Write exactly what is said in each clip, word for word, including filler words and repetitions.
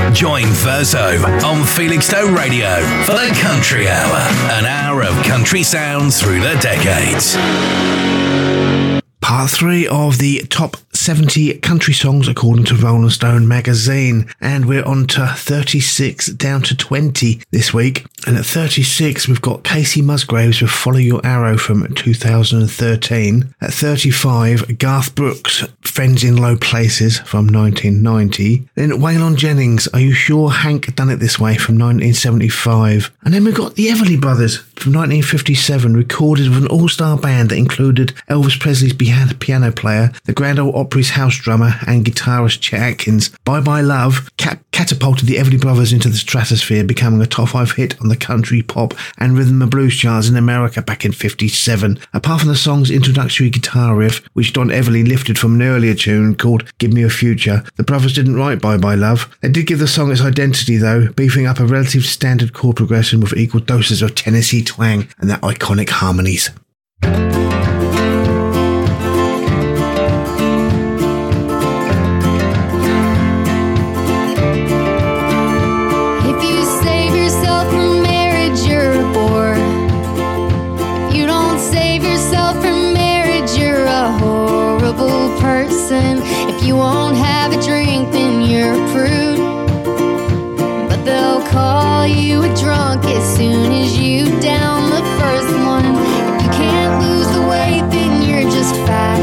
Join Verso on Felixstowe Radio for the Country Hour, an hour of country sounds through the decades. Part three of the top seventy country songs according to Rolling Stone magazine, and we're on to thirty-six down to twenty this week. And at thirty-six we've got Casey Musgraves with Follow Your Arrow from two thousand thirteen. At thirty-five, Garth Brooks, Friends in Low Places from nineteen ninety. Then Waylon Jennings, Are You Sure Hank Done It This Way from nineteen seventy-five. And then we've got the Everly Brothers from nineteen fifty-seven, recorded with an all-star band that included Elvis Presley's piano player, the Grand Ole Opry's house drummer and guitarist Chet Atkins. Bye Bye Love cat- catapulted the Everly Brothers into the stratosphere, becoming a top five hit on the country, pop and rhythm and blues charts in America back in fifty-seven. Apart from the song's introductory guitar riff, which Don Everly lifted from an earlier tune called Give Me a Future, the brothers didn't write Bye Bye Love. They did give the song its identity though, beefing up a relative standard chord progression with equal doses of Tennessee twang and their iconic harmonies. If you won't have a drink, then you're a prude. But they'll call you a drunk as soon as you down the first one. If you can't lose the weight, then you're just fat.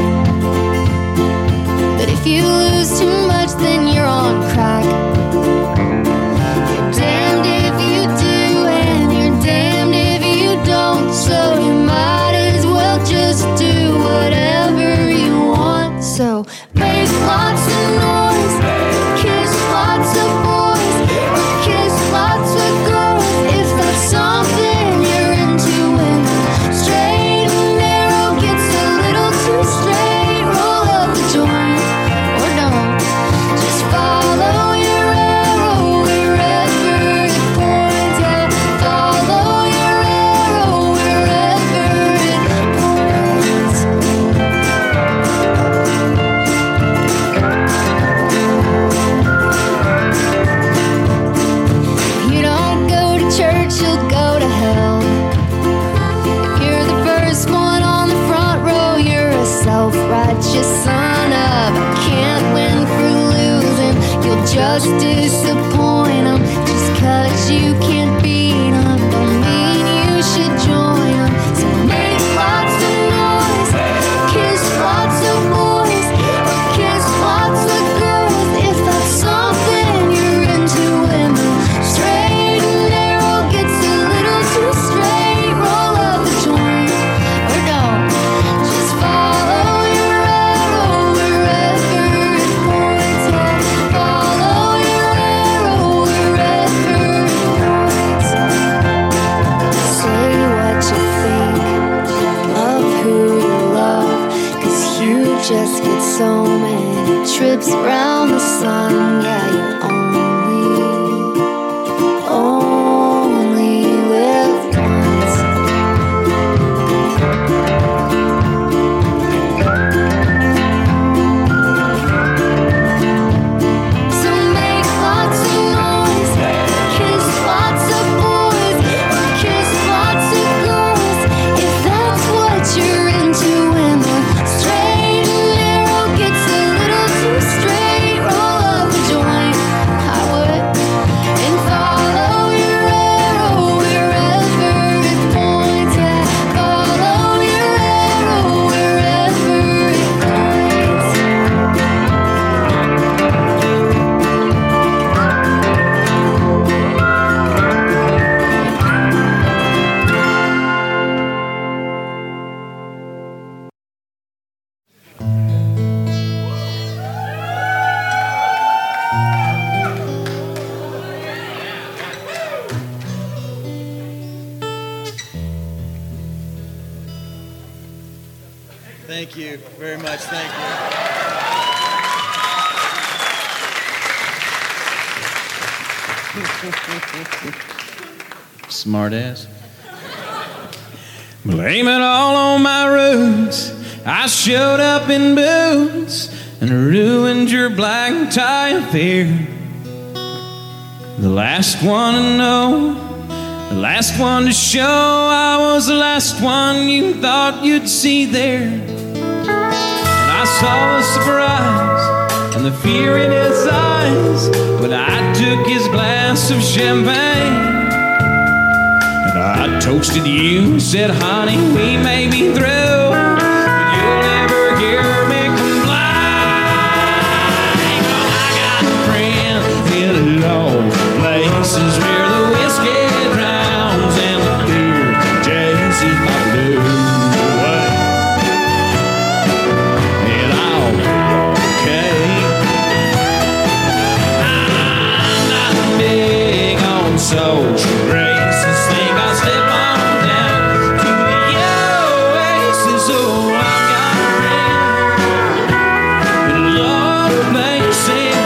But if you lose too much, then you're on crack. You're damned if you do, and you're damned if you don't. So you might as well just do whatever you want. So make lots of noise, kiss lots of boys, kiss lots of girls, if that's something you're into. When the straight and narrow gets a little too straight, roll up the joint, or don't. Just follow your arrow wherever it points at. Follow your arrow wherever it points. You don't go to church, you'll go to hell. If you're the first one on the front row, you're a self-righteous son of a can't win for losing. You'll just disappoint them. Just cause you can't beat them don't mean you should join them. So make lots of noise, kiss lots of boys, kiss lots of girls, if that's something you're into. When the straight and narrow gets a little too straight, roll up the joint, or don't. Just follow your arrow wherever it points at. Follow your arrow wherever it points. Say what you think of who you love, cause you just get so many trips around the sun. Yeah, you only, only live once. So make lots of noise, kiss lots of boys, kiss lots of girls, if that's what you're into. When the straight and narrow gets a little too straight, roll up a joint, I would, and follow your arrow wherever it points at. Follow your arrow wherever it points. Thank you very much. Thank you. Smart ass. Blame it all on my roots. I showed up in boots and ruined your black tie affair. the last one to know, the last one to show. I was the last one you thought you'd see there. And I saw the surprise and the fear in his eyes when I took his glass of champagne. And I toasted you, said, honey, we may be through, but you'll never hear me complain. Oh, I got friends in low places where the whiskey drowns and the beer chases my blues away. And I'll be okay. I'm not big on social graces. Think I'll slip on down to the oasis. Oh, I've got a friend in low places.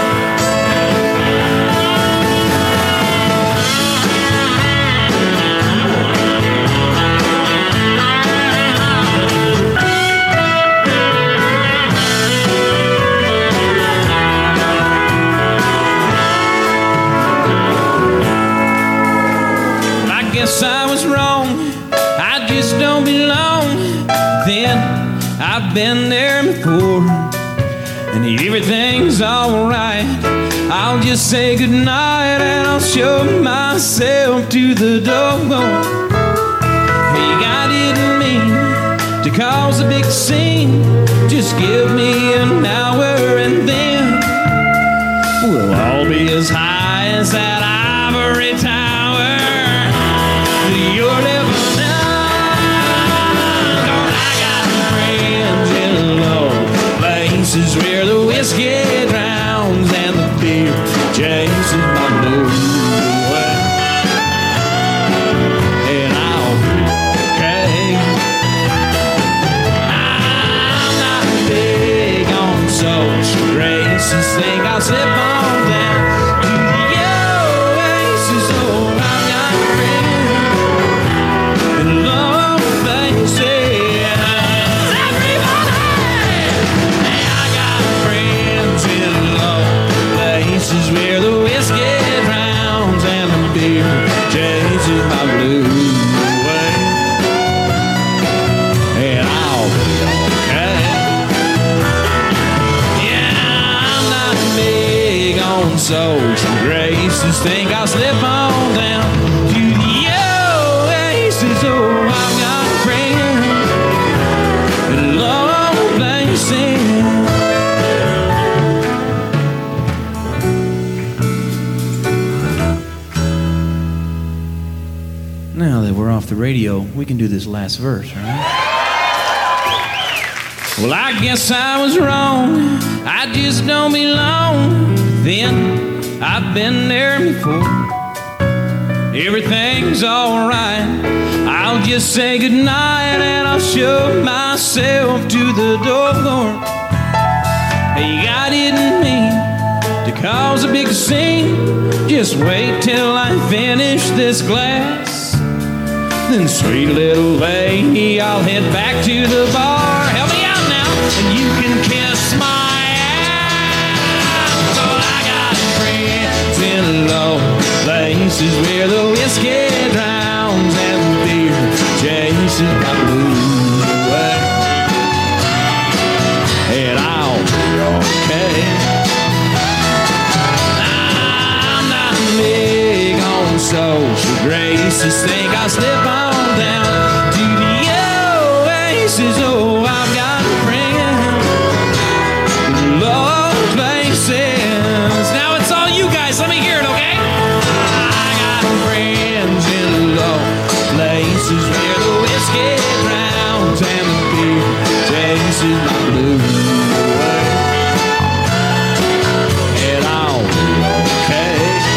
Guess I was wrong, I just don't belong. Then I've been there before, and everything's alright. I'll just say goodnight and I'll show myself to the door. Hey, I didn't mean to cause a big scene. Just give me an hour and then we'll all be as high as that ivory tower. You're never done. I got friends in low places where the whiskey drowns and the beer chases my blues away. And I'll be okay. I'm not big on social graces. Think I'll slip on down to the oasis. Oh, I've got friends in low places. Everybody! Hey, I got friends in low places where the whiskey drowns and the beer chases my blues away. And I'll be okay. Yeah, I'm not big on social graces. Think I'll slip on down to the oasis. Oh, I've got friends in low places. Now that we're off the radio, we can do this last verse, all right? Well, I guess I was wrong, I just don't belong. Then I've been there before, everything's alright. I'll just say goodnight and I'll show myself to the door. Hey, I didn't mean to cause a big scene. Just wait till I finish this glass. Then, sweet little lady, I'll head back to the bar. Help me out now, and you can kiss my ass. Oh, I got friends in low places where the whiskey drowns and the beer chases my blues away. And I'll be okay. I'm not big on social graces. Think I'll slip on down to the oasis. Oh, I've got friends in low places. Now it's all you guys. Let me hear it, okay? I got friends in low places where the whiskey drowns and the beer chases my blues away. And I'll be okay.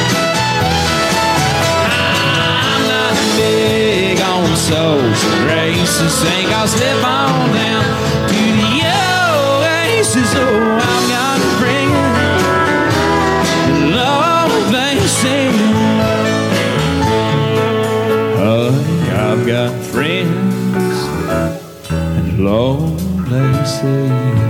I'm not big on social graces. Think I'll slip on down to the oasis. Oh, I've got friends in low places. Oh, I've got friends in low places.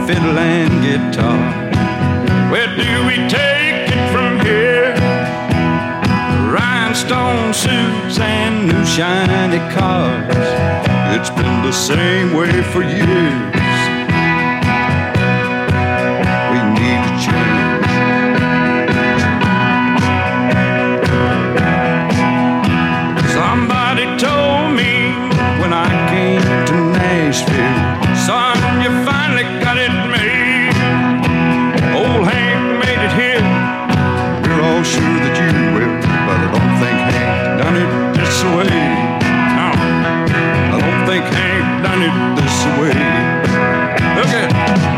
fiddle and guitar. Where do we take it from here? Rhinestone suits and new shiny cars. It's been the same way for years. We need to change. Somebody told me when I came to Nashville, son, you finally got it made. Old Hank made it here. We're all sure that you will, but I don't think Hank done it this way. No, I don't think Hank done it this way. Look at it.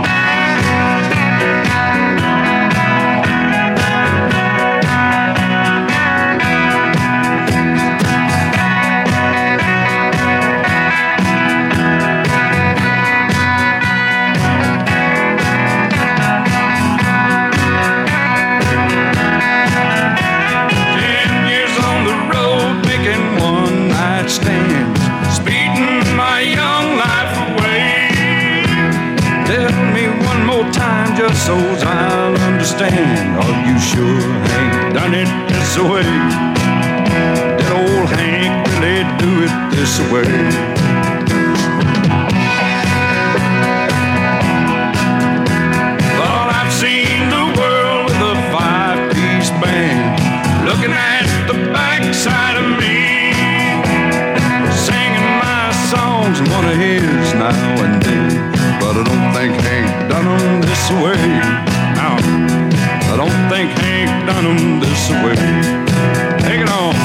Stands, speeding my young life away. Tell me one more time just so I'll understand. Are you sure Hank done it this way? Did old Hank really do it this way? Well, I've seen the world with a five-piece band looking at the backside of me, songs, one of his now and then. But I don't think Hank done them this way. No, I don't think Hank done them this way. Take it on.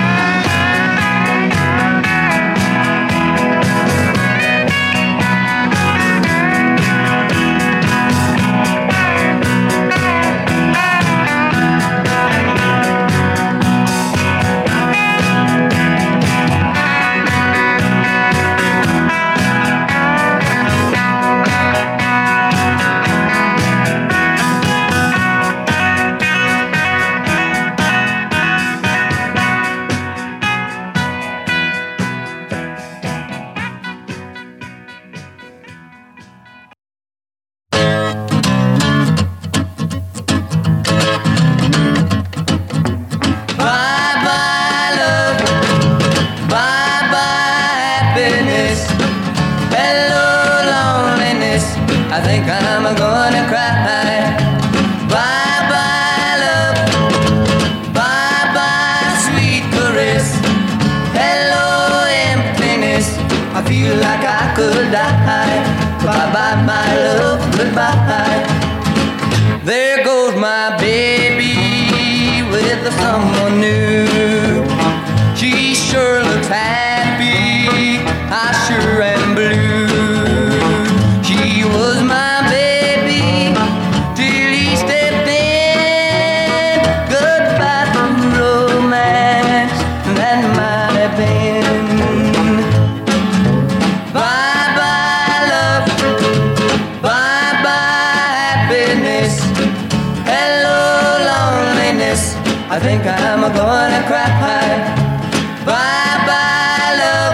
I think I'm gonna cry. Bye bye love,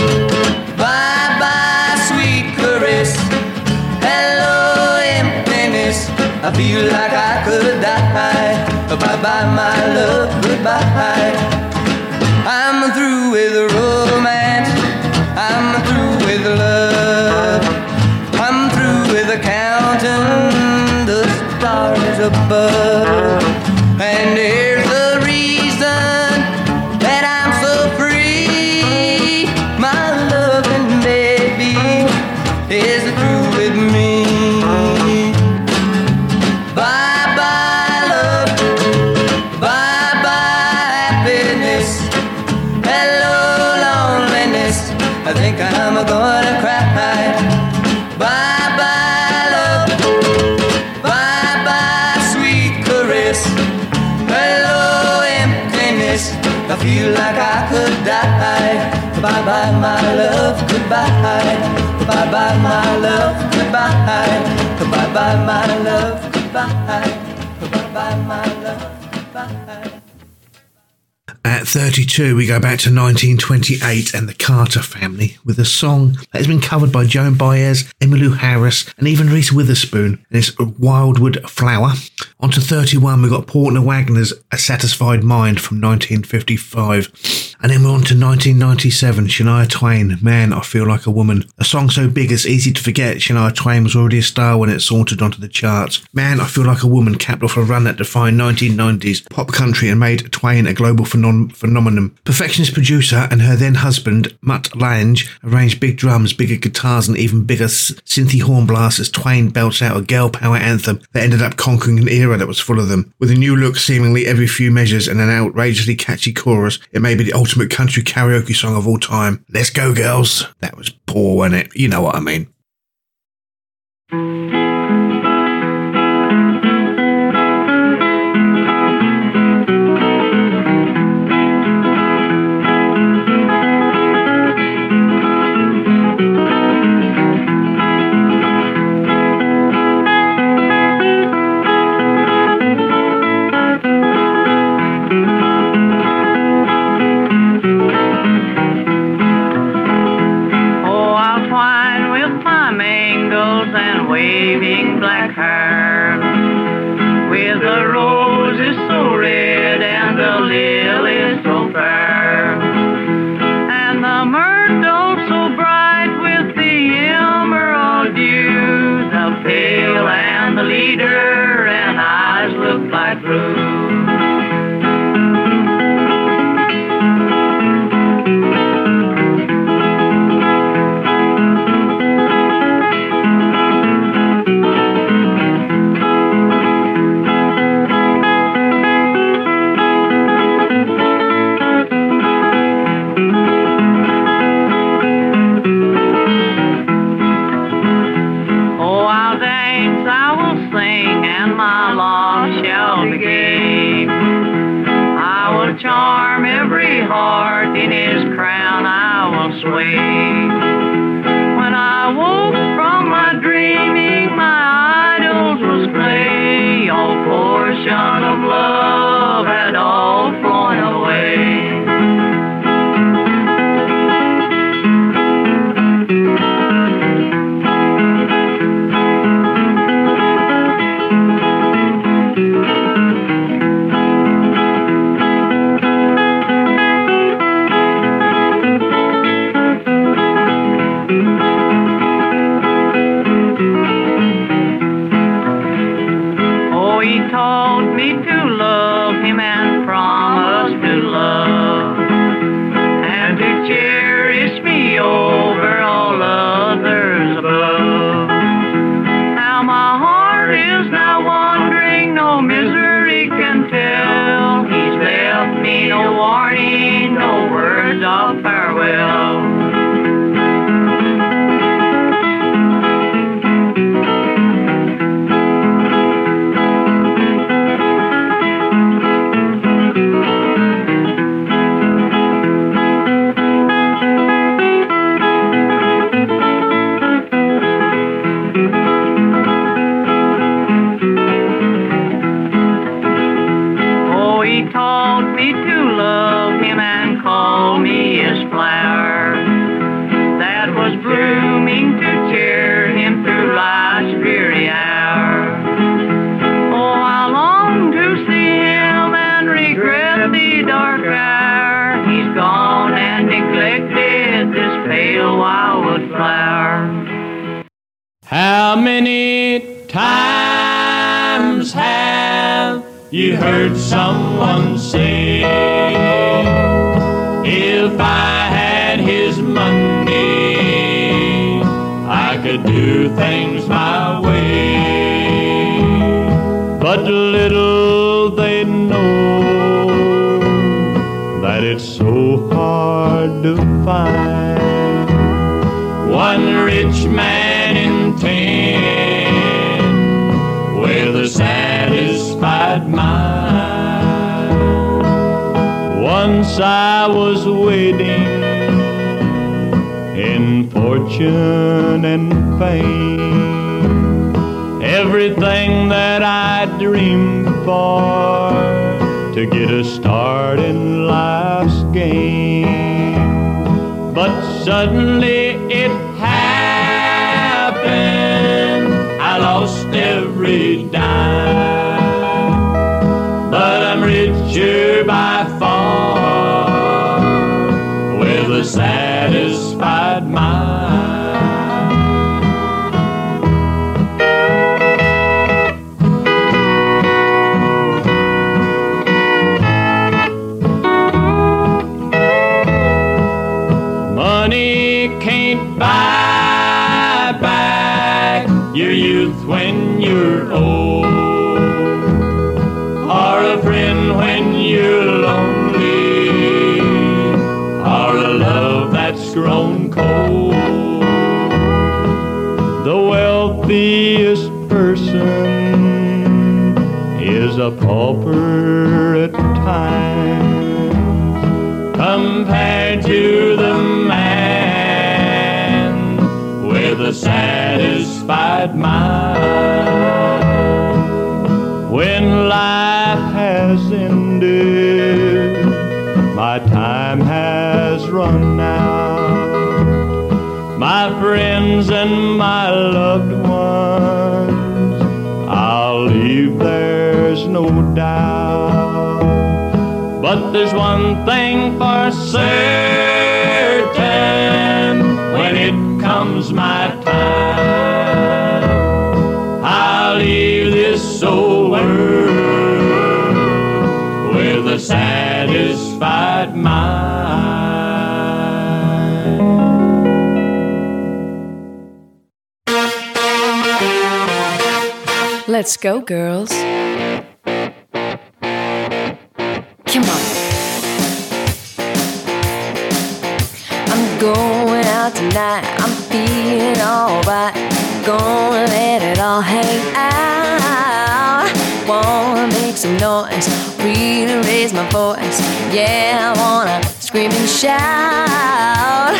bye bye sweet caress. Hello emptiness, I feel like I could die. Bye bye my love, goodbye. I'm through with romance, I'm through with love, I'm through with counting the stars above. And here's the reason that I'm so free. My loving baby is through with me. Bye bye love, bye bye happiness. Hello loneliness, I think I'm gonna cry. Bye bye love, bye bye sweet caress. Hello emptiness, I feel like I could die. Bye bye my love, goodbye. Bye bye my love, goodbye. Bye bye my love, goodbye. Bye bye my love, goodbye. At thirty-two, we go back to nineteen twenty-eight and the Carter Family with a song that has been covered by Joan Baez, Emmylou Harris, and even Reese Witherspoon, and it's Wildwood Flower. On to thirty-one, we got Portner Wagner's A Satisfied Mind from nineteen fifty-five. And then we're on to nineteen ninety-seven, Shania Twain, Man, I Feel Like a Woman. A song so big it's easy to forget Shania Twain was already a star when it sauntered onto the charts. Man, I Feel Like a Woman capped off a run that defined nineteen nineties pop country and made Twain a global phenom- phenomenon. Perfectionist producer and her then husband, Mutt Lange, arranged big drums, bigger guitars and even bigger s- synthy horn blasts as Twain belts out a girl power anthem that ended up conquering an era that was full of them. With a new look seemingly every few measures and an outrageously catchy chorus, it may be the ultimate country karaoke song of all time. Let's go, girls. That was poor, wasn't it? You know what I mean. How many times have you heard someone say, if I had his money, I could do things my way? But little they know that it's so hard to find one rich man in ten with a satisfied mind. Once I was waiting in fortune and fame, everything that I dreamed for to get a start in life's game. But suddenly it happened, I lost every dime. But I'm richer by far, with a satisfied mind. Money can't buy back your youth when you're old, or a friend when you're lonely, or a love that's grown cold. The wealthiest person is a pauper at times, compared to the man with a satisfied mind. When life has ended, my time has run out. My friends and my loved ones, I'll leave, there's no doubt. But there's one thing for certain, when it comes my time, I'll leave this old world with a satisfied mind. Let's go, girls. Come on. I'm going out tonight, I'm feeling alright. Gonna let it all hang out. Wanna make some noise, really raise my voice. Yeah, I wanna scream and shout.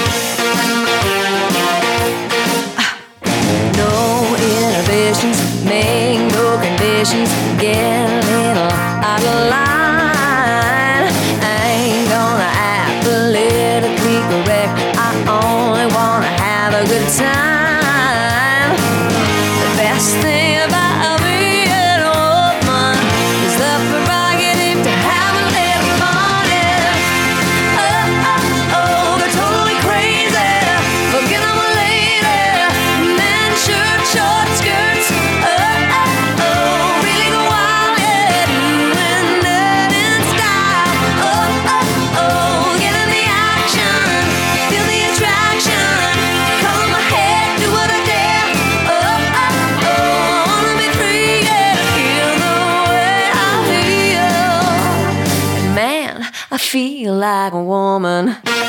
No inhibitions, make no conditions. Get a little out of line. I ain't gonna act politically correct, I only wanna have a good time. The best thing about being a woman is the prerogative to have a little fun. Yeah. Oh, oh, oh, they're totally crazy, forget I'm a lady. Men, shirt, short skirts. Oh, oh, oh, really go wild, yeah, doing that in style. Oh, oh, oh, get in the action, feel the attraction, color my head, do what I dare. Oh, oh, oh, I wanna be free, yeah, feel the way I feel. And man, I feel like a woman.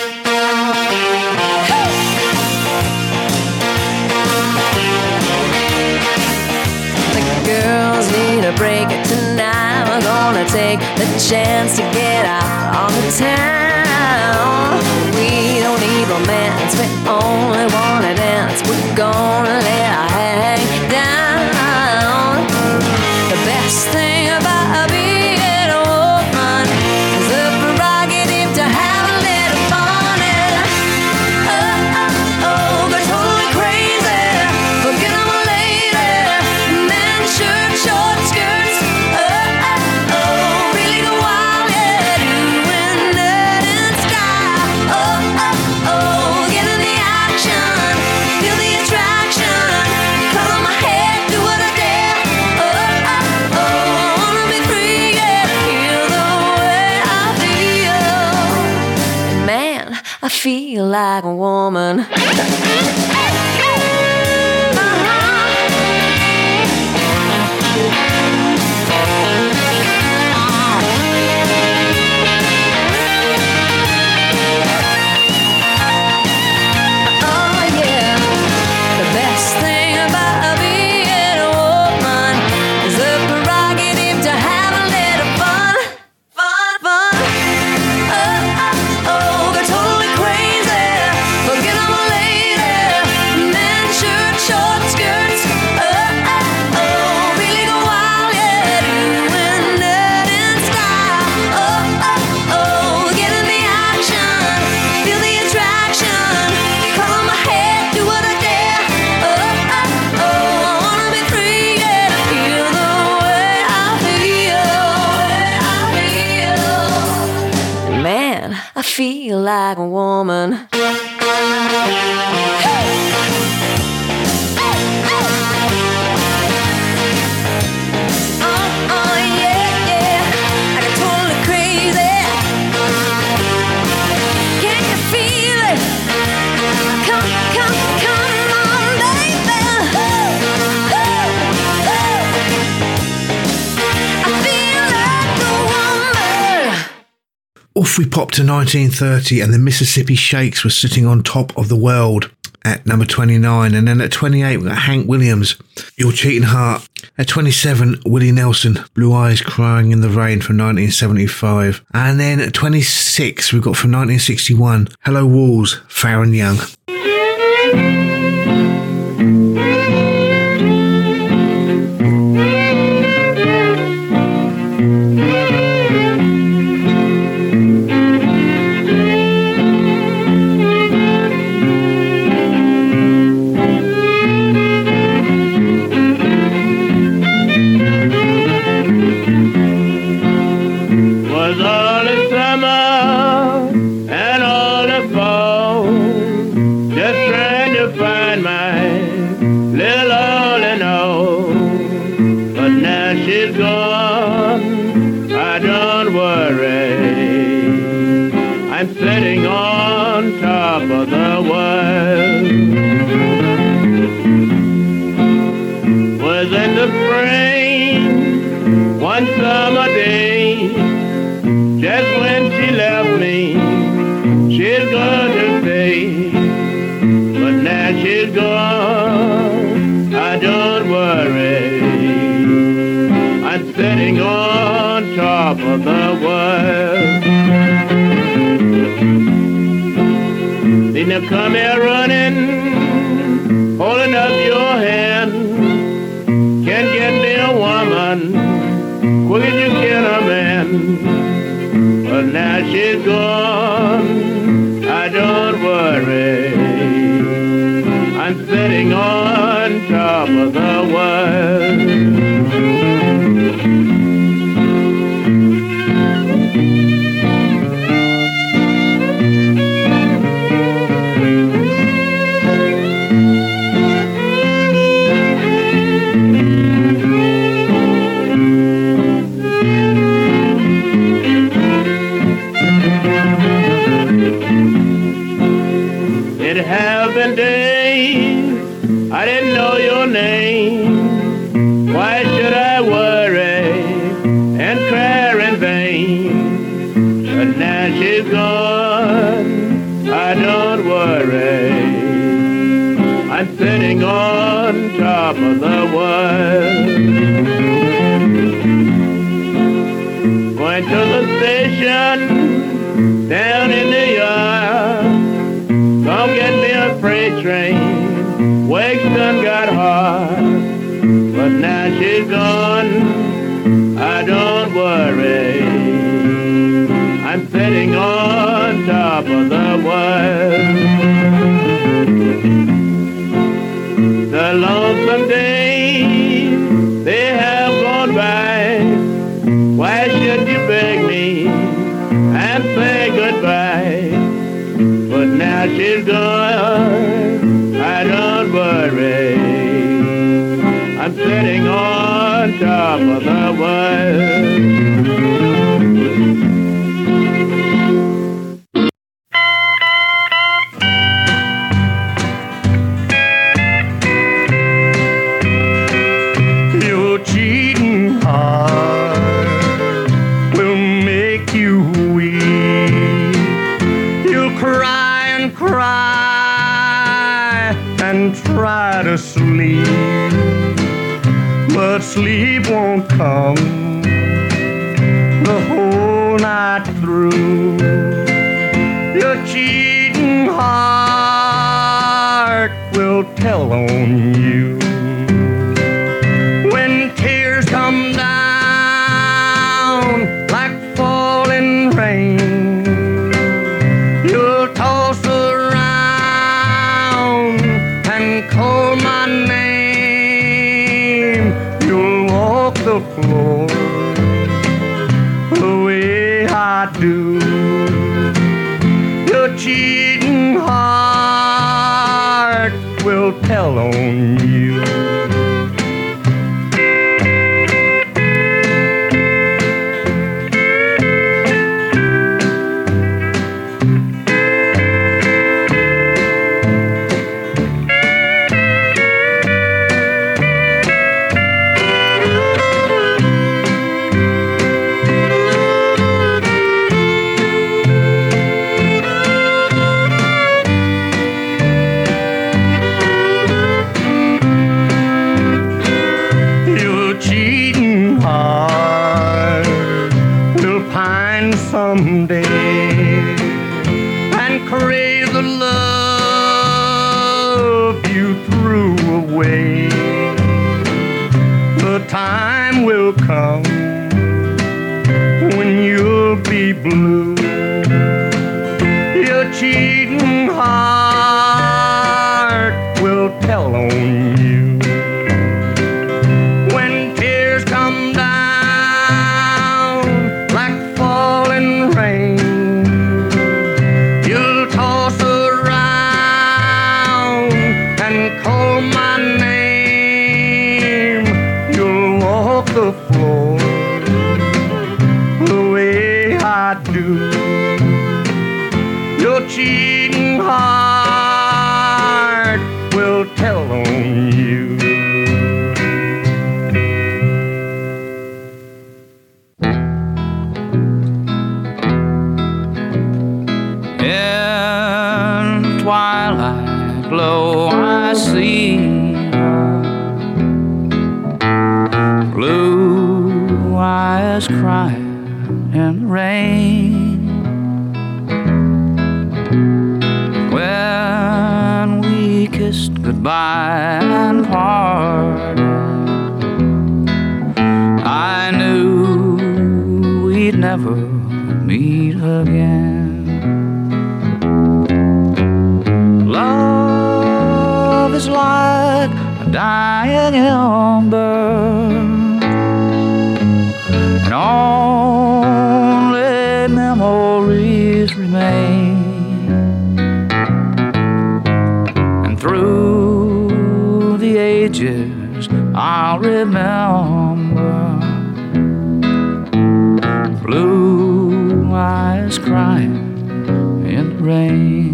The girls need a break tonight. We're gonna take the chance to get out on the town. We don't need romance, we only wanna dance. We're gonna let our hang down. The best thing about being a woman is the prerogative to have a little fun. Yeah. Oh, oh, oh, they're totally crazy, forget I'm a lady. Men, shirt, short skirts. Oh, oh, oh, really go wild, yeah, doing that in style. Oh, oh, oh, get in the action, feel the attraction, color my head, do what I dare. Oh, oh, oh, I wanna be free, yeah, feel the way I feel. And man, I feel like a woman. Oh yeah, the best thing about being a woman is the prerogative to have a little fun, fun, fun. Oh, oh, oh, they're totally crazy, forget I'm a lady. feel like a woman. Off we popped to nineteen thirty, and the Mississippi Shakes were sitting on top of the world at number twenty-nine. And then at twenty-eight, we got Hank Williams, Your Cheating Heart. At twenty-seven, Willie Nelson, Blue Eyes Crying in the Rain from nineteen seventy-five. And then at twenty-six, we've got from nineteen sixty-one, Hello Walls, Farron Young. Come here running, holding up your hand. Can't get me a woman, quick as you can a man. But now she's gone, I don't worry. I'm sitting on top of the world. Sitting on top of the world. Going to the station down in the yard. Come get me a freight train. Wakes done got hard, but now she's gone. I don't worry. I'm sitting on top of the world. The lonesome days, they have gone by. Why should you beg me and say goodbye? But now she's gone, I don't worry. I'm sitting on top of the world. Try to sleep, but sleep won't come the whole night through. Your cheating heart will tell on you when tears come down like falling rain. You'll toss around and call my name. You'll walk the floor the way I do. time will come when you'll be blue. Your cheating heart will tell on you. When tears come down like falling rain, you'll toss around and call my name. You'll walk the floor the way I do. Your cheating heart will tell on you. In twilight glow I see her, blue eyes crying in the rain. When we kissed goodbye and parted, I knew we'd never meet again. Love is like a dying ember, and only memories remain. And through the ages I'll remember blue eyes crying in the rain.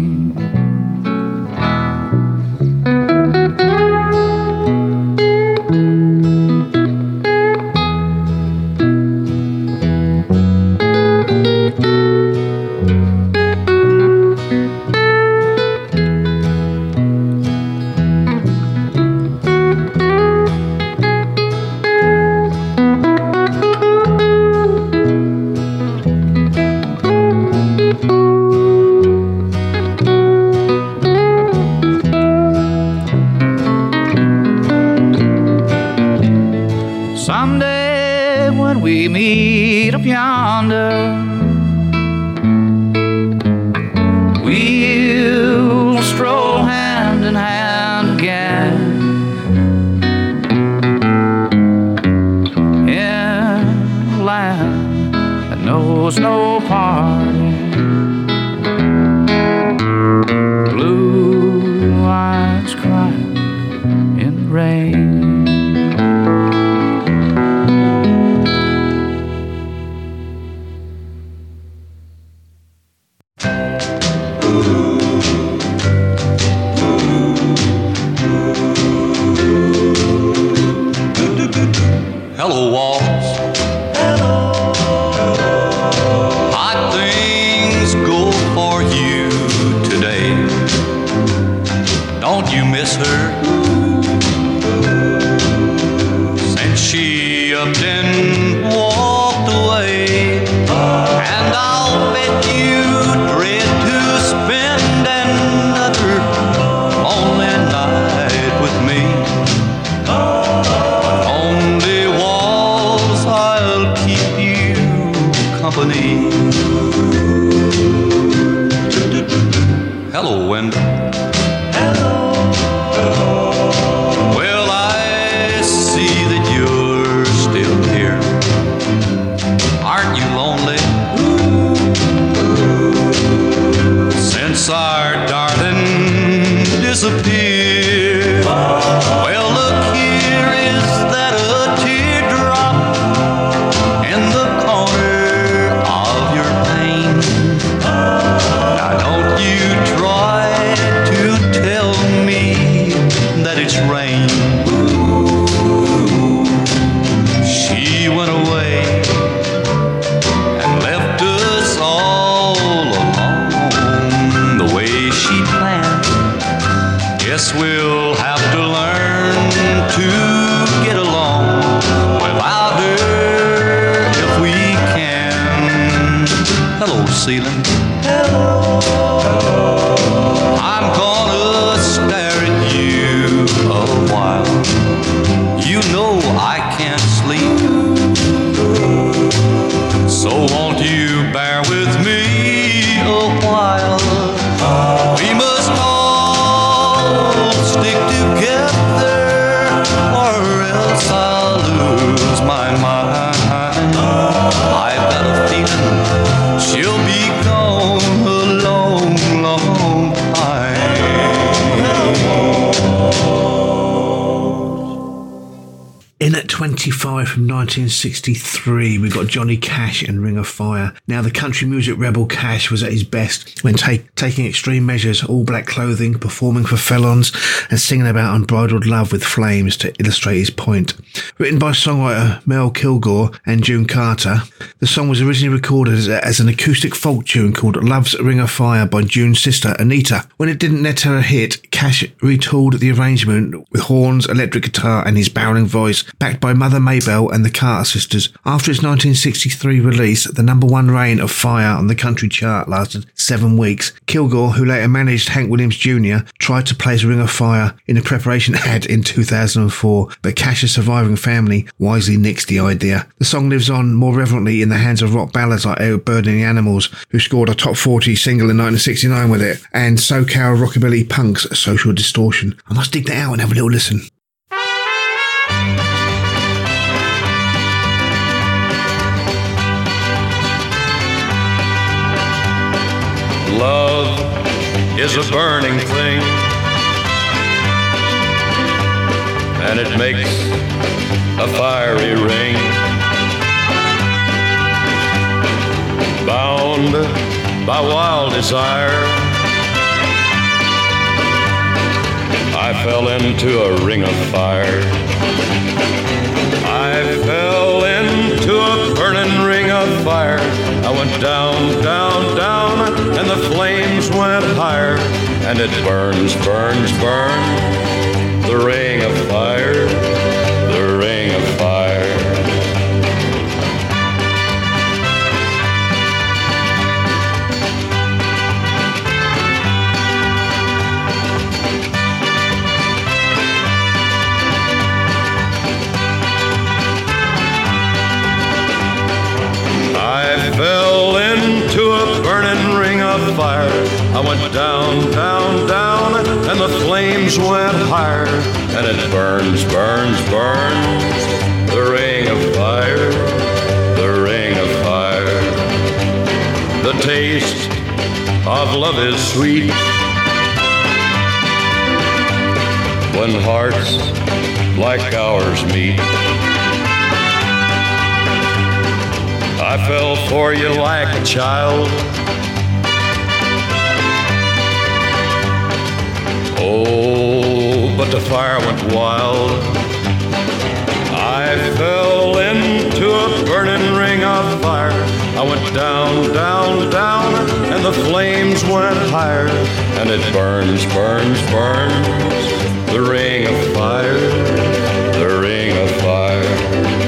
Someday when we meet up yonder, we'll stroll hand in hand again in a land that knows no parting. Blue eyes crying in the rain. Hello, walls. Hello. Hot things go for you today. Don't you miss her? Since she upped and walked away, and I'll bet you dread to spend another lonely night with me. Company. Hello, Wendell. Hello. Well, I see that you're still here. Aren't you lonely? Since our darling disappeared. Well, look, here is that a teardrop in the corner. Rain. She went away and left us all alone the way she planned. Guess we'll have to learn to get along without her if we can. Hello, Ceylon. Hello. I'm gonna stare at you a while. You know I can't at twenty-five from nineteen sixty-three, we got Johnny Cash and Ring of Fire. Now, the country music rebel Cash was at his best when take, taking extreme measures, all black clothing, performing for felons, and singing about unbridled love with flames to illustrate his point. Written by songwriter Mel Kilgore and June Carter, the song was originally recorded as, as an acoustic folk tune called Love's Ring of Fire by June's sister Anita. When it didn't net her a hit, Cash retooled the arrangement with horns, electric guitar, and his barreling voice, backed by Mother Maybelle and the Carter sisters. After its nineteen sixty-three release, the number one reign of Fire on the country chart lasted seven weeks. Kilgore, who later managed Hank Williams Junior, tried to place Ring of Fire in a preparation ad in two thousand four, but Cash's surviving family wisely nixed the idea. The song lives on more reverently in the hands of rock ballads like Eric Burdon and the Animals, who scored a top forty single in nineteen sixty-nine with it, and SoCal rockabilly punks Social Distortion. I must dig that out and have a little listen. Love is a burning thing, and it makes a fiery ring. Bound by wild desire, I fell into a ring of fire. I fell into a burning ring of fire. I went down, down, down, and the flames went higher. And it burns, burns, burns, the ring of fire, the ring of fire. I fell into a burning ring of fire. I went down, down, down, and the flames went higher. And it burns, burns, burns, the ring of fire, the ring of fire. The taste of love is sweet when hearts like ours meet. I fell for you like a child. Oh, but the fire went wild. I fell into a burning ring of fire. I went down, down, down, and the flames went higher. And it burns, burns, burns, the ring of fire, the ring of fire.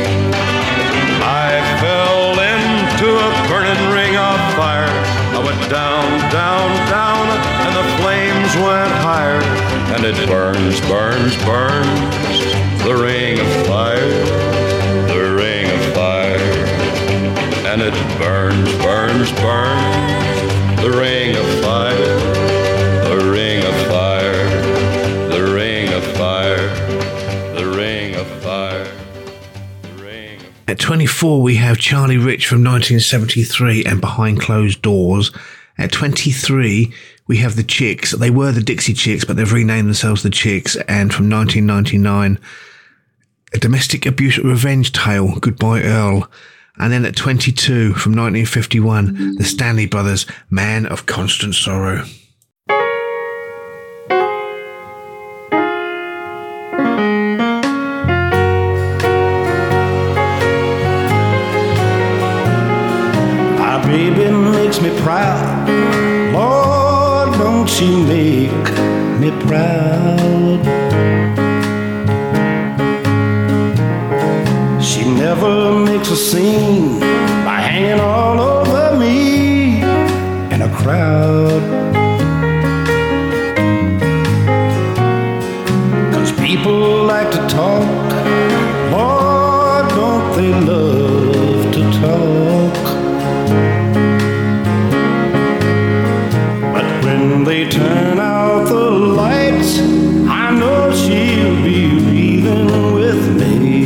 I fell into a burning ring of fire. I went down, down, down, and the flames went higher. And it burns, burns, burns, the ring of fire, the ring of fire. And it burns, burns, burns, the ring of fire, the ring of fire, the ring of fire, the ring of fire. At twenty-four, we have Charlie Rich from nineteen seventy-three and Behind Closed Doors. At twenty-three, we have the Chicks. They were the Dixie Chicks, but they've renamed themselves the Chicks. And from nineteen ninety-nine, a domestic abuse revenge tale, Goodbye Earl. And then at twenty-two, from nineteen fifty-one, the Stanley Brothers, Man of Constant Sorrow. Baby makes me proud. Lord, don't she make me proud. She never makes a scene by hanging all over me in a crowd. 'Cause people like to talk. Lord, don't they love to talk. When they turn out the lights, I know she'll be breathing with me.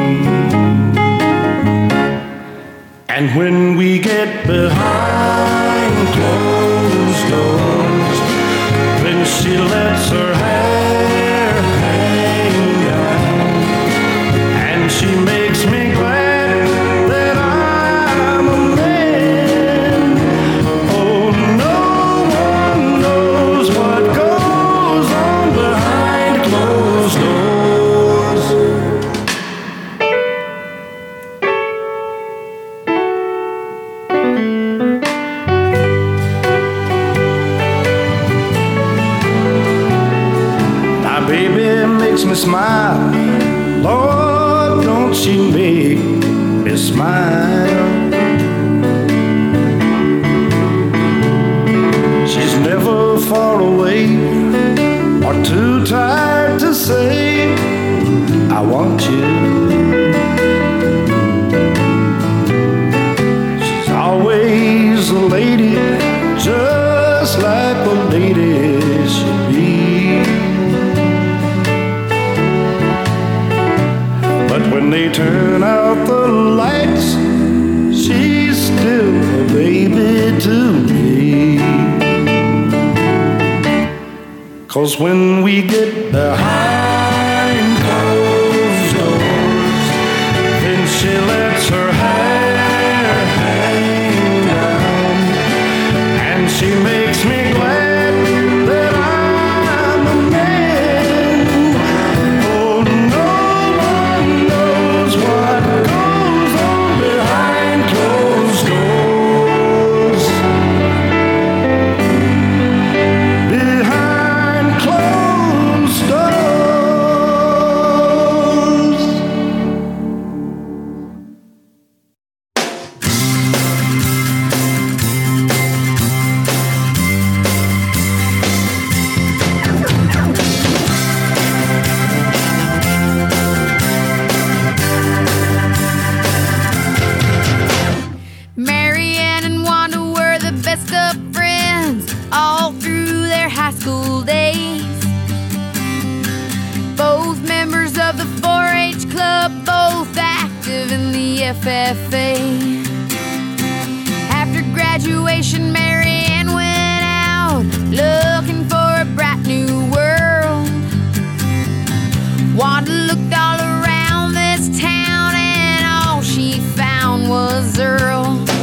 And when we get behind closed doors, when she lets her hair hang down, and smile. She's never far away or too tired to say, I want you. She's always a lady, just like a lady should be. But when they turn out the lights, she's still a baby to me. 'Cause when we get behind closed doors, then she lets her hair hang down, and she makes me glad that I'm a man. Oh, no one knows what goes on behind closed doors. Behind closed doors. Marianne and Wanda were the best of friends all through their high school days. Both members of the four H club, both active in the F F A. After graduation, Marianne went out looking for a bright new world. Wanda looked all around this town and all she found was Earl.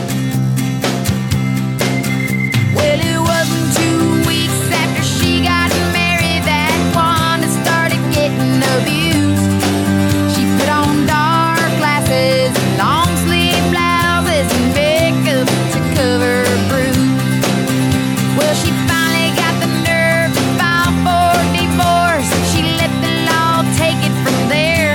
Well, it wasn't two weeks after she got married that Wanda started getting abused. She put on dark glasses, long sleeve blouses, and makeup to cover her bruise. Well, she finally got the nerve to file for divorce. She let the law take it from there.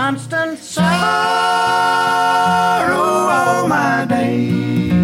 constant sorrow all my days.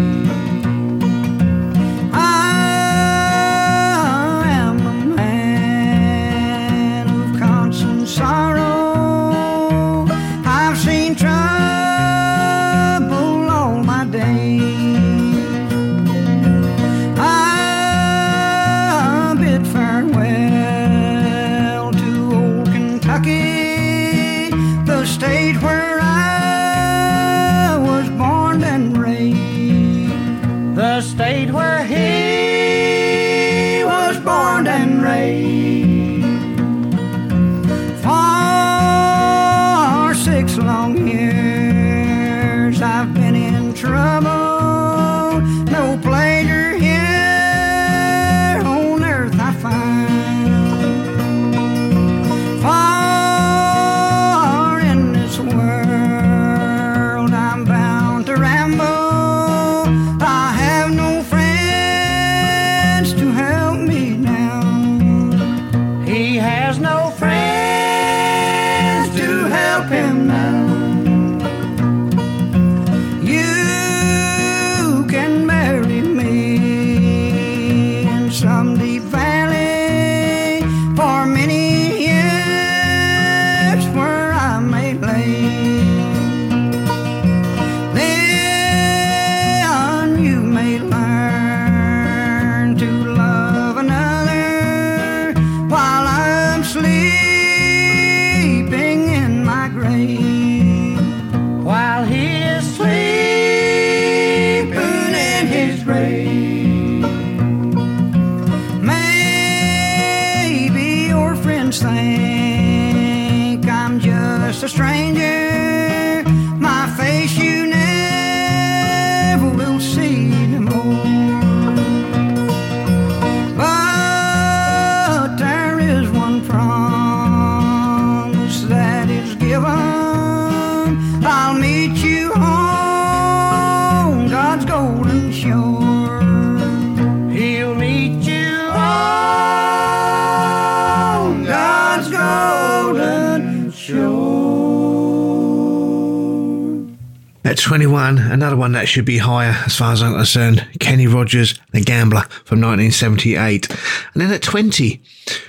At twenty-one, another one that should be higher as far as I'm concerned, Kenny Rogers, The Gambler from nineteen seventy-eight. And then at twenty,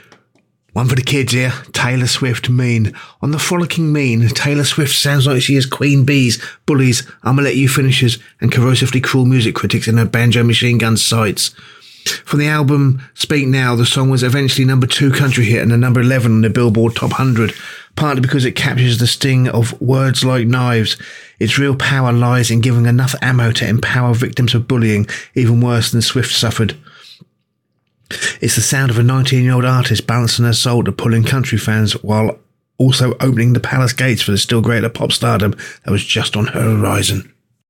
one for the kids here, Taylor Swift, Mean. On the frolicking mean, Taylor Swift sounds like she is Queen Bees, Bullies, I'ma Let You Finishers, and corrosively cruel music critics in her banjo machine gun sights. From the album Speak Now, the song was eventually number two country hit and a number eleven on the Billboard Top one hundred, partly because it captures the sting of words like knives. Its real power lies in giving enough ammo to empower victims of bullying, even worse than Swift suffered. It's the sound of a nineteen-year-old artist balancing her soul to pull in country fans while also opening the palace gates for the still greater pop stardom that was just on her horizon.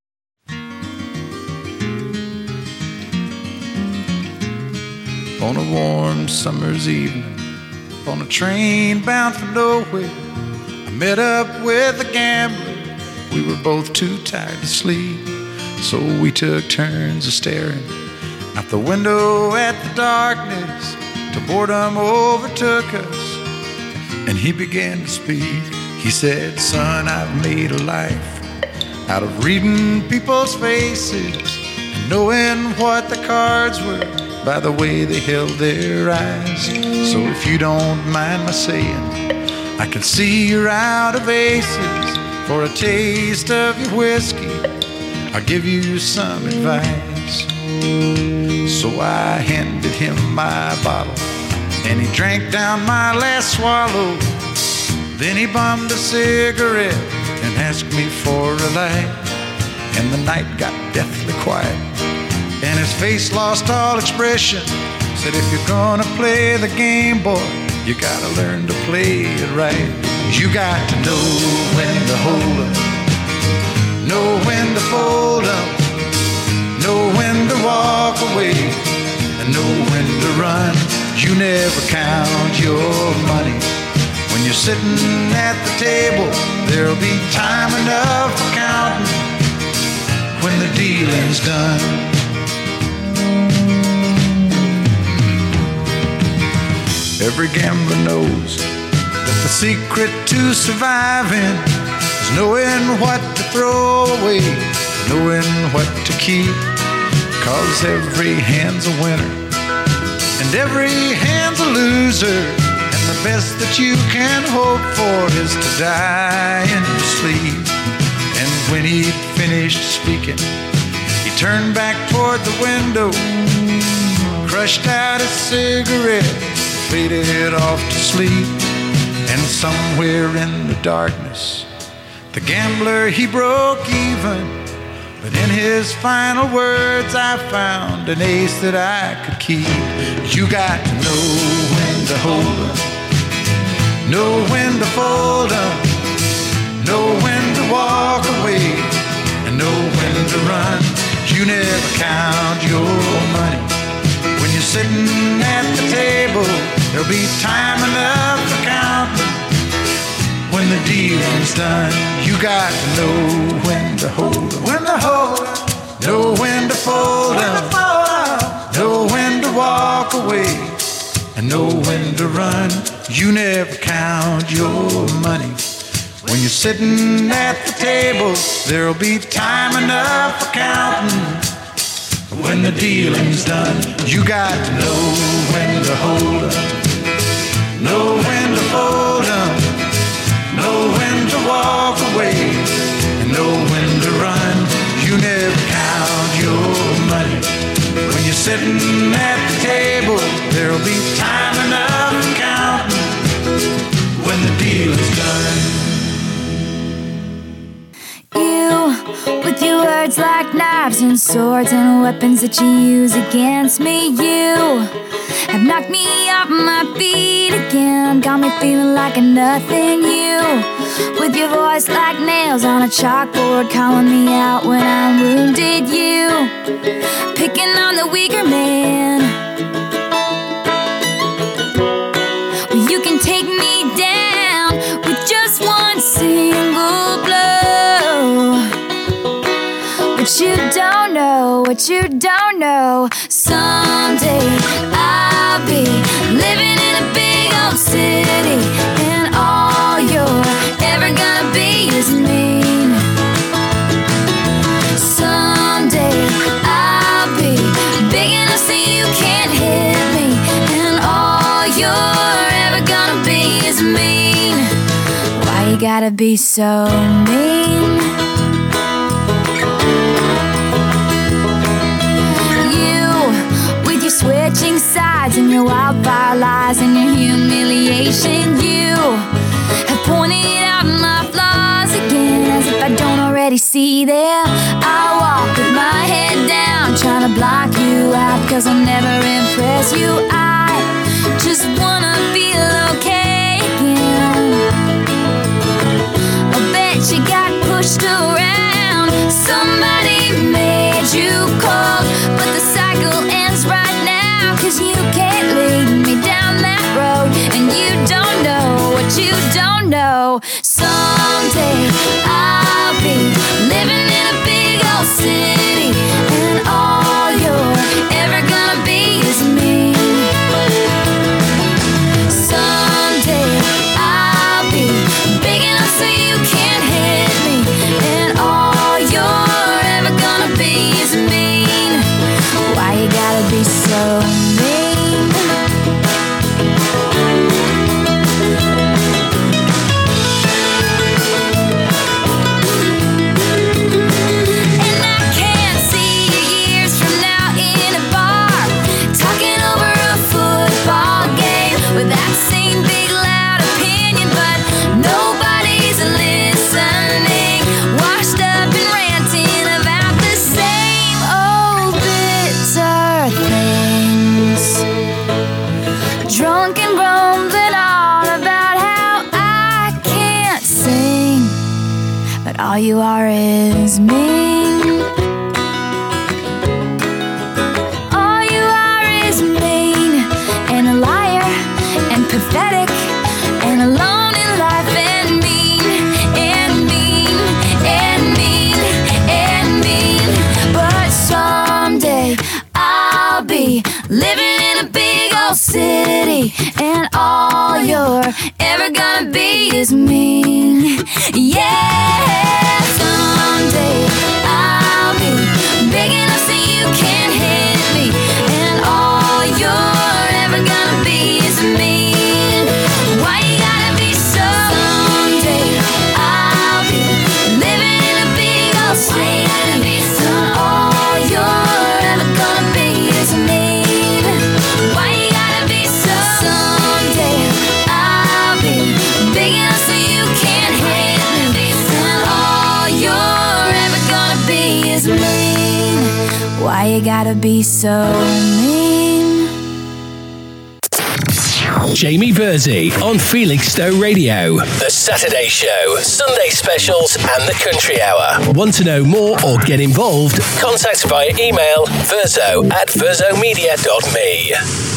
On a warm summer's evening, on a train bound for nowhere, I met up with a gambler. We were both too tired to sleep, so we took turns of staring out the window at the darkness till boredom overtook us, and he began to speak. He said, son, I've made a life out of reading people's faces and knowing what the cards were by the way they held their eyes. So if you don't mind my saying, I can see you're out of aces. For a taste of your whiskey, I'll give you some advice. So I handed him my bottle, and he drank down my last swallow. Then he bummed a cigarette and asked me for a light. And the night got deathly quiet, and his face lost all expression. Said, if you're gonna play the game, boy, you gotta learn to play it right. You got to know when to hold up, know when to fold up, know when to walk away, and know when to run. You never count your money. When you're sitting at the table, there'll be time enough for counting when the dealing's done. Every gambler knows that the secret to surviving is knowing what to throw away, knowing what to keep. Cause every hand's a winner and every hand's a loser, and the best that you can hope for is to die in your sleep. And when he finished speaking, he turned back toward the window, crushed out a cigarette, faded off to sleep. And somewhere in the darkness, the gambler, he broke even. But in his final words, I found an ace that I could keep. You got to know when to hold up, know when to fold up, know when to walk away, and know when to run. You never count your money. When you're sitting at the table, there'll be time enough for counting. When the dealing's done, you got to know when to hold up, when to hold up, know when to fold up, know when to walk away, and know when to run. You never count your money. When you're sitting at the table, there'll be time enough for counting. When the dealing's done, you got to know when to hold up, know when to fold up, know when to walk away, and know when to run. You never count your money. When you're sitting at the table, there'll be time enough for counting. When the deal is done. You, with your words like knives and swords and weapons that you use against me, you have knocked me off my feet again, got me feeling like a nothing. You, with your voice like nails on a chalkboard, calling me out when I'm wounded. You, picking on the weaker man. Well, you can take me down with just one single blow. But you don't know, what you don't know. Someday I'll be living in a big old city, and all you're ever gonna be is mean. Someday I'll be big enough so you can't hit me, and all you're ever gonna be is mean. Why you gotta be so mean? Switching sides and your wildfire lies and your humiliation. You have pointed out my flaws again, as if I don't already see them. I walk with my head down, trying to block you out, cause I'll never impress you. I just wanna feel okay again. I bet you got pushed around, somebody made you cold, but the cycle ends right now, cause you can't lead me down that road, and you don't know what you don't know. Someday I'll be living in a big old city, and all you're ever gonna be is me. Someday I'll be big enough so you can't hit me, and all you're ever gonna be is mean. Why you gotta be so mean? And I can't see you years from now in a bar, talking over a football game with that same big loud opinion, but nobody's listening, washed up and ranting about the same old bitter things, drunk and rumbling on about how I can't sing, but all you are is mean. All you are is mean, and a liar, and pathetic, and alone in life, and mean, and mean, and mean, and mean. But someday I'll be living in a big old city, and all you're ever gonna be is mean. Yeah, someday I'll be big enough so you can't hit me, and all you're ever gonna be is mean. Why you gotta be so? Someday I'll be living in a big old city. Why you gotta be so? All you're ever gonna be is mean. Why you gotta be so? Someday I'll be big enough so you can't hit me, and all you're ever gonna be is mean. Why you gotta be so mean? Jamie Bursey on Felixstowe Radio. The Saturday Show, Sunday Specials and the Country Hour. Want to know more or get involved? Contact via email verzo at verzomedia dot me.